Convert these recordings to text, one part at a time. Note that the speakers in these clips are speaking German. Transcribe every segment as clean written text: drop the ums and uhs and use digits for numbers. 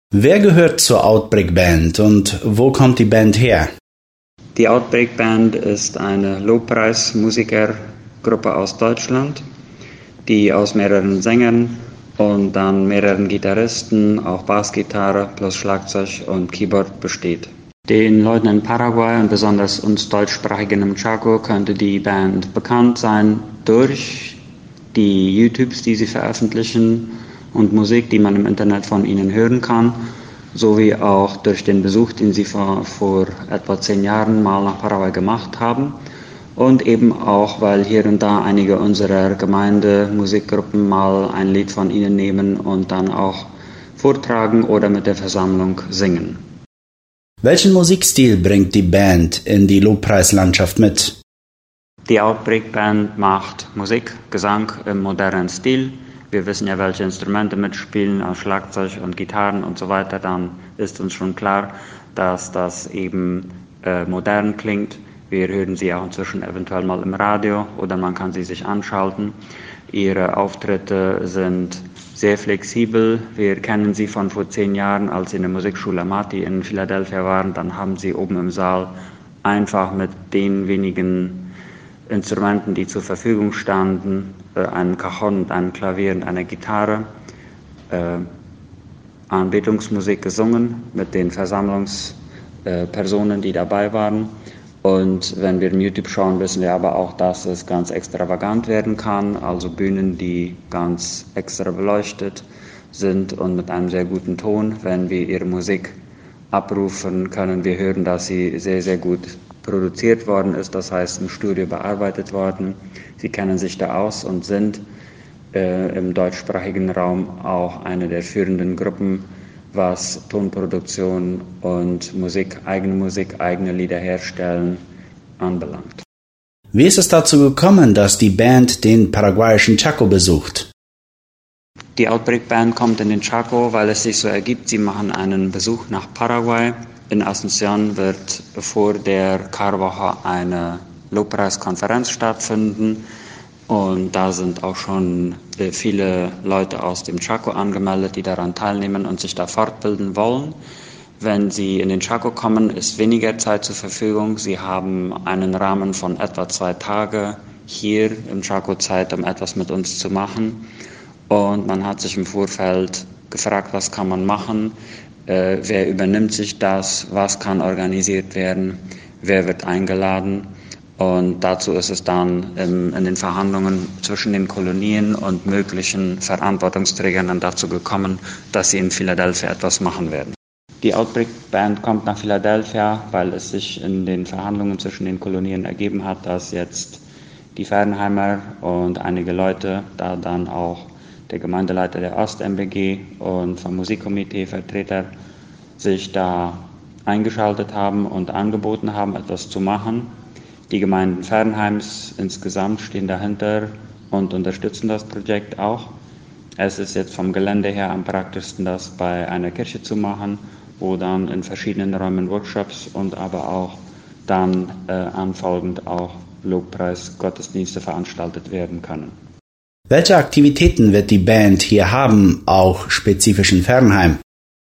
Wer gehört zur Outbreak Band und wo kommt die Band her? Die Outbreak Band ist eine Lobpreismusikergruppe aus Deutschland, die aus mehreren Sängern und dann mehreren Gitarristen, auch Bassgitarre plus Schlagzeug und Keyboard besteht. Den Leuten in Paraguay und besonders uns Deutschsprachigen im Chaco könnte die Band bekannt sein durch die YouTubes, die sie veröffentlichen und Musik, die man im Internet von ihnen hören kann, sowie auch durch den Besuch, den sie vor etwa 10 Jahren mal nach Paraguay gemacht haben und eben auch, weil hier und da einige unserer Gemeindemusikgruppen mal ein Lied von ihnen nehmen und dann auch vortragen oder mit der Versammlung singen. Welchen Musikstil bringt die Band in die Lobpreislandschaft mit? Die Outbreak Band macht Musik, Gesang im modernen Stil. Wir wissen ja, welche Instrumente mitspielen, Schlagzeug und Gitarren und so weiter. Dann ist uns schon klar, dass das eben modern klingt. Wir hören sie auch inzwischen eventuell mal im Radio oder man kann sie sich anschalten. Ihre Auftritte sind sehr flexibel. Wir kennen sie von vor 10 Jahren, als sie in der Musikschule Amati in Philadelphia waren. Dann haben sie oben im Saal einfach mit den wenigen Instrumenten, die zur Verfügung standen, einem Cajon, einem Klavier und einer Gitarre, Anbetungsmusik gesungen mit den Versammlungspersonen, die dabei waren. Und wenn wir in YouTube schauen, wissen wir aber auch, dass es ganz extravagant werden kann, also Bühnen, die ganz extra beleuchtet sind und mit einem sehr guten Ton. Wenn wir ihre Musik abrufen, können wir hören, dass sie sehr, sehr gut produziert worden ist, das heißt im Studio bearbeitet worden. Sie kennen sich da aus und sind im deutschsprachigen Raum auch eine der führenden Gruppen, was Tonproduktion und eigene Lieder herstellen anbelangt. Wie ist es dazu gekommen, dass die Band den paraguayischen Chaco besucht? Die Outbreak Band kommt in den Chaco, weil es sich so ergibt, sie machen einen Besuch nach Paraguay. In Asunción wird vor der Karwoche eine Lobpreiskonferenz stattfinden und da sind auch schon viele Leute aus dem Chaco angemeldet, die daran teilnehmen und sich da fortbilden wollen. Wenn Sie in den Chaco kommen, ist weniger Zeit zur Verfügung. Sie haben einen Rahmen von etwa 2 Tage hier im Chaco Zeit, um etwas mit uns zu machen. Und man hat sich im Vorfeld gefragt, was kann man machen, wer übernimmt sich das, was kann organisiert werden, wer wird eingeladen. Und dazu ist es dann in den Verhandlungen zwischen den Kolonien und möglichen Verantwortungsträgern dann dazu gekommen, dass sie in Philadelphia etwas machen werden. Die Outbreak Band kommt nach Philadelphia, weil es sich in den Verhandlungen zwischen den Kolonien ergeben hat, dass jetzt die Fernheimer und einige Leute, da dann auch der Gemeindeleiter der Ost-MBG und vom Musikkomitee Vertreter sich da eingeschaltet haben und angeboten haben, etwas zu machen. Die Gemeinden Fernheims insgesamt stehen dahinter und unterstützen das Projekt auch. Es ist jetzt vom Gelände her am praktischsten, das bei einer Kirche zu machen, wo dann in verschiedenen Räumen Workshops und aber auch dann anfolgend auch Lobpreis-Gottesdienste veranstaltet werden können. Welche Aktivitäten wird die Band hier haben, auch spezifisch in Fernheim?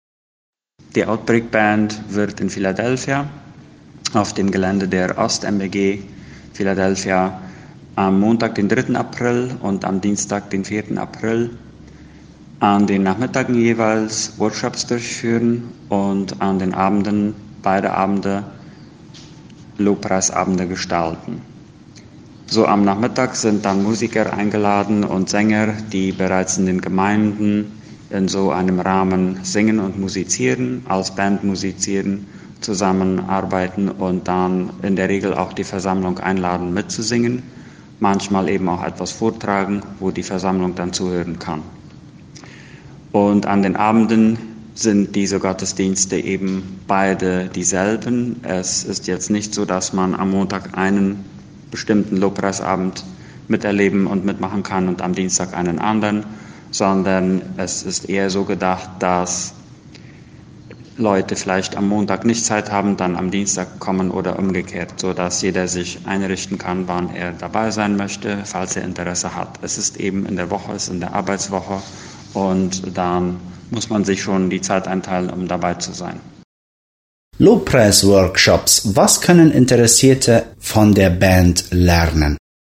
Die Outbreak Band wird in Philadelphia auf dem Gelände der Ost-MBG Philadelphia am Montag, den 3. April und am Dienstag, den 4. April an den Nachmittagen jeweils Workshops durchführen und an den Abenden, beide Abende, Lobpreisabende gestalten. So am Nachmittag sind dann Musiker eingeladen und Sänger, die bereits in den Gemeinden in so einem Rahmen singen und musizieren, als Band musizieren, zusammenarbeiten und dann in der Regel auch die Versammlung einladen mitzusingen, manchmal eben auch etwas vortragen, wo die Versammlung dann zuhören kann. Und an den Abenden sind diese Gottesdienste eben beide dieselben. Es ist jetzt nicht so, dass man am Montag einen bestimmten Lobpreisabend miterleben und mitmachen kann und am Dienstag einen anderen, sondern es ist eher so gedacht, dass Leute vielleicht am Montag nicht Zeit haben, dann am Dienstag kommen oder umgekehrt, sodass jeder sich einrichten kann, wann er dabei sein möchte, falls er Interesse hat. Es ist eben in der Woche, es ist in der Arbeitswoche und dann muss man sich schon die Zeit einteilen, um dabei zu sein. Lobpreisworkshops. Was können Interessierte von der Band lernen?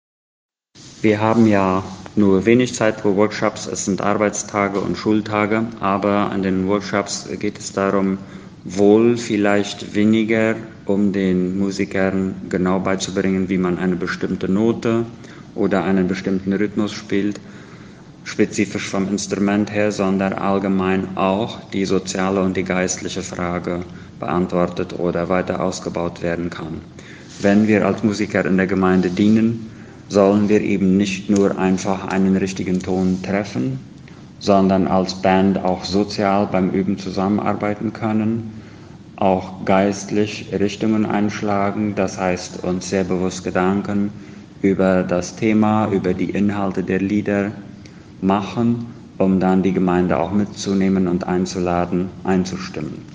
Wir haben ja nur wenig Zeit für Workshops. Es sind Arbeitstage und Schultage, aber an den Workshops geht es darum, wohl vielleicht weniger, um den Musikern genau beizubringen, wie man eine bestimmte Note oder einen bestimmten Rhythmus spielt, spezifisch vom Instrument her, sondern allgemein auch die soziale und die geistliche Frage beantwortet oder weiter ausgebaut werden kann. Wenn wir als Musiker in der Gemeinde dienen, sollen wir eben nicht nur einfach einen richtigen Ton treffen, sondern als Band auch sozial beim Üben zusammenarbeiten können, auch geistlich Richtungen einschlagen, das heißt uns sehr bewusst Gedanken über das Thema, über die Inhalte der Lieder machen, um dann die Gemeinde auch mitzunehmen und einzuladen, einzustimmen.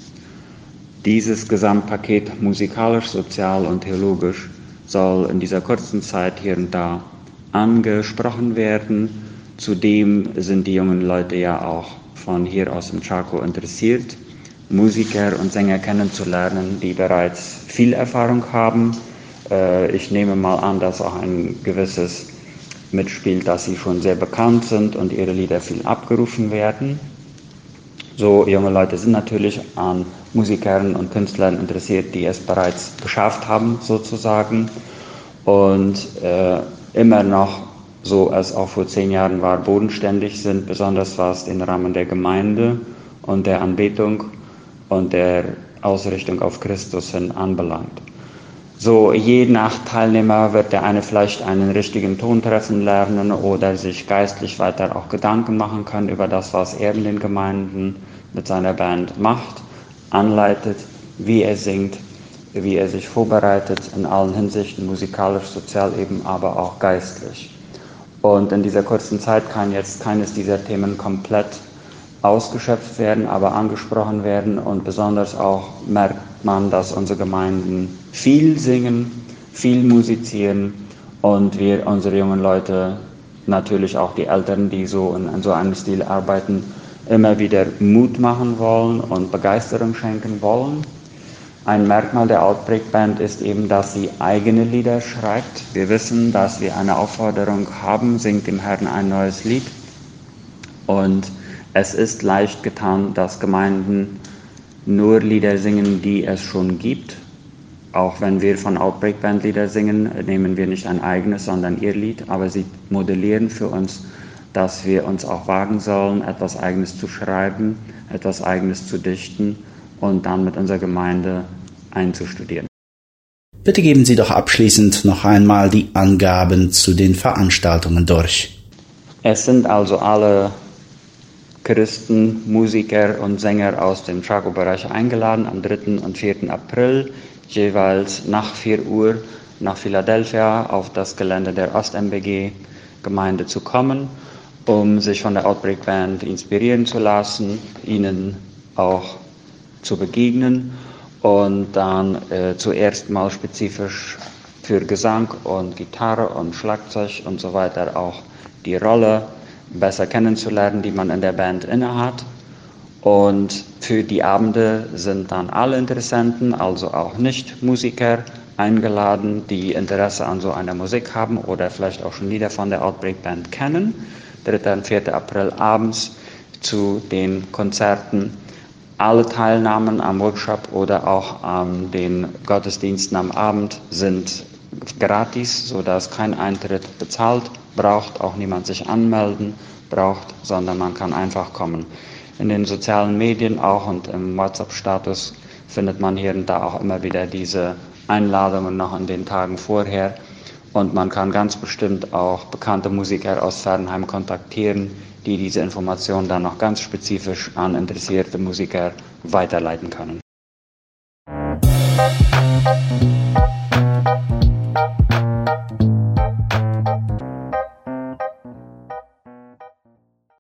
Dieses Gesamtpaket musikalisch, sozial und theologisch soll in dieser kurzen Zeit hier und da angesprochen werden. Zudem sind die jungen Leute ja auch von hier aus im Chaco interessiert, Musiker und Sänger kennenzulernen, die bereits viel Erfahrung haben. Ich nehme mal an, dass auch ein gewisses mitspielt, dass sie schon sehr bekannt sind und ihre Lieder viel abgerufen werden. So junge Leute sind natürlich an Musikern und Künstlern interessiert, die es bereits geschafft haben, sozusagen. Und immer noch, so als auch vor 10 Jahren war, bodenständig sind, besonders was den Rahmen der Gemeinde und der Anbetung und der Ausrichtung auf Christus hin anbelangt. So, je nach Teilnehmer wird der eine vielleicht einen richtigen Ton treffen lernen oder sich geistlich weiter auch Gedanken machen können über das, was er in den Gemeinden mit seiner Band macht, anleitet, wie er singt, wie er sich vorbereitet, in allen Hinsichten, musikalisch, sozial eben, aber auch geistlich. Und in dieser kurzen Zeit kann jetzt keines dieser Themen komplett ausgeschöpft werden, aber angesprochen werden, und besonders auch merkt man, dass unsere Gemeinden viel singen, viel musizieren und wir unsere jungen Leute, natürlich auch die Älteren, die so in so einem Stil arbeiten, immer wieder Mut machen wollen und Begeisterung schenken wollen. Ein Merkmal der Outbreak Band ist eben, dass sie eigene Lieder schreibt. Wir wissen, dass wir eine Aufforderung haben, singt dem Herrn ein neues Lied. Und es ist leicht getan, dass Gemeinden nur Lieder singen, die es schon gibt. Auch wenn wir von Outbreak Band Lieder singen, nehmen wir nicht ein eigenes, sondern ihr Lied. Aber sie modellieren für uns, dass wir uns auch wagen sollen, etwas Eigenes zu schreiben, etwas Eigenes zu dichten und dann mit unserer Gemeinde einzustudieren. Bitte geben Sie doch abschließend noch einmal die Angaben zu den Veranstaltungen durch. Es sind also alle Christen, Musiker und Sänger aus dem Chaco-Bereich eingeladen, am 3. und 4. April, jeweils nach 4 Uhr nach Philadelphia auf das Gelände der Ost-MBG-Gemeinde zu kommen, um sich von der Outbreak Band inspirieren zu lassen, ihnen auch zu begegnen und dann zuerst mal spezifisch für Gesang und Gitarre und Schlagzeug und so weiter auch die Rolle besser kennenzulernen, die man in der Band innehat. Und für die Abende sind dann alle Interessenten, also auch Nicht-Musiker, eingeladen, die Interesse an so einer Musik haben oder vielleicht auch schon Lieder von der Outbreak Band kennen. 3. und 4. April abends zu den Konzerten. Alle Teilnahmen am Workshop oder auch an den Gottesdiensten am Abend sind gratis, sodass kein Eintritt bezahlt braucht, auch niemand sich anmelden braucht, sondern man kann einfach kommen. In den sozialen Medien auch und im WhatsApp-Status findet man hier und da auch immer wieder diese Einladungen noch an den Tagen vorher. Und man kann ganz bestimmt auch bekannte Musiker aus Fernheim kontaktieren, die diese Informationen dann noch ganz spezifisch an interessierte Musiker weiterleiten können.